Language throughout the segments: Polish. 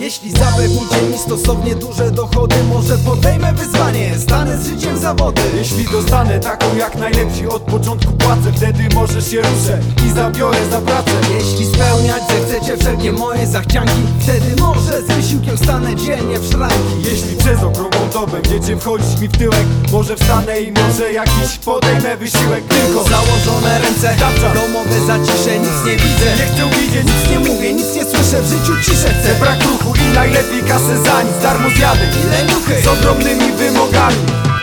Jeśli zapewnicie mi stosownie duże dochody, może podejmę wyzwanie, stanę z życiem zawody. Jeśli dostanę taką jak najlepsi, od początku płacę, wtedy może się ruszę i zabiorę za pracę. Jeśli spełniać zechcecie wszelkie moje zachcianki, wtedy może z wysiłkiem stanę dziennie w szranki. Jeśli przez okrągłą dobę będziecie wchodzić mi w tyłek, może wstanę i może jakiś podejmę wysiłek. Tylko Założone ręce, domowe zacisze, nic nie widzę, nie chcę widzieć, nic nie mówię, nic nie słyszę, w życiu ciszę chcę. brak ruchu i najlepiej kasę za nic, darmo zjadę I leniuchy z ogromnymi wymogami.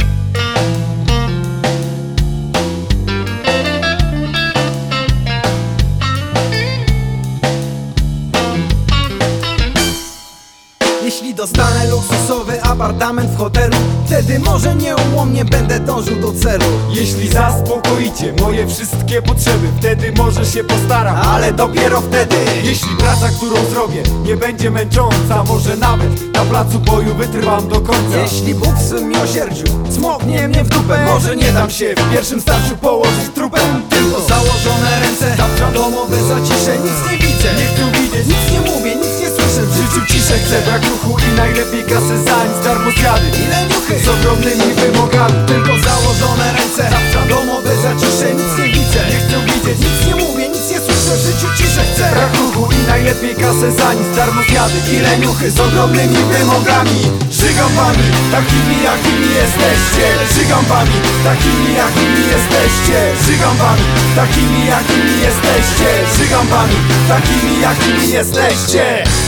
Jeśli dostanę luksusowy apartament w hotelu, wtedy może nieułomnie będę dążył do celu. Jeśli zaspokoicie moje wszystkie potrzeby, wtedy może się postaram, ale dopiero wtedy. Jeśli praca, którą zrobię, nie będzie męcząca, może nawet na placu boju wytrwam do końca. Jeśli Bóg w swym miłosierdziu smoknie mnie w dupę, Może nie dam się w pierwszym starciu położyć trupem. tylko założone ręce, domowe zacisze, nic nie widzę, Nie chcę widzieć, nic nie mówię, nic nie słyszę, w życiu ciszę chcę, brak ruchu i najlepiej kasę za nic, darmo zjady i leniuchy z ogromnymi wymogami. tylko założone ręce, domowe zacisze, nic nie widzę, Nie chcę widzieć, nic nie mówię, nic nie słyszę, w życiu ciszę chcę. brak ruchu i najlepiej kasę za nic, darmo zjady i leniuchy z ogromnymi wymogami. Żygam wami, takimi jakimi jesteście. Żygam wami, takimi jakimi jesteście. Żygam wami, takimi jakimi jesteście. Żygam wami, takimi jakimi jesteście.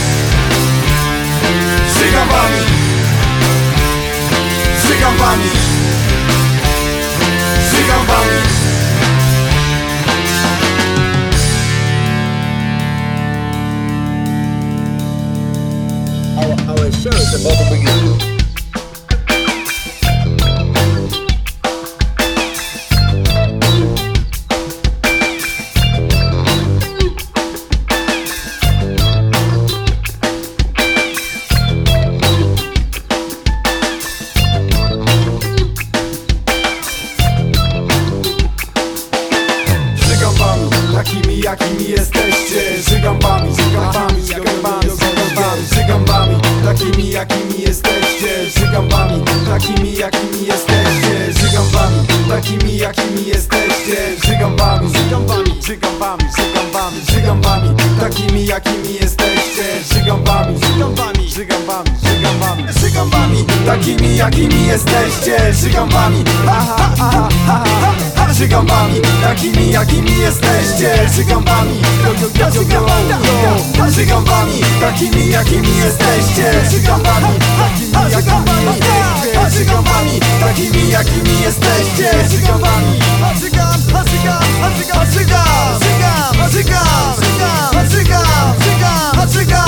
Żygam wami, żygam wami, żygam wami. Our show is about to begin. Żygam wami, takimi jakimi jesteście. Żygam wami, żygam wami, żygam wami, żygam wami, żygam wami, takimi jakimi jesteście. Żygam wami, takimi jakimi jesteście. Żygam wami, takimi jakimi jesteście. Żygam wami, żygam wami, żygam wami, żygam wami, żygam wami, takimi jakimi jesteście. Żygam wami, żygam wami, żygam wami, żygam wami, żygam wami, takimi jakimi jesteście. Żygam wami, aha, aha, aha, aha. Żygam wami, takimi jakimi jesteście. Żygam wami, żygam wami, takimi jakimi jesteście. Żygam wami, takimi jakimi jesteście. Żygam wami, takimi jakimi jesteście. Żygam wami, żygam, żygam, żygam, żygam, żygam, żygam, żygam, żygam, żygam, żygam.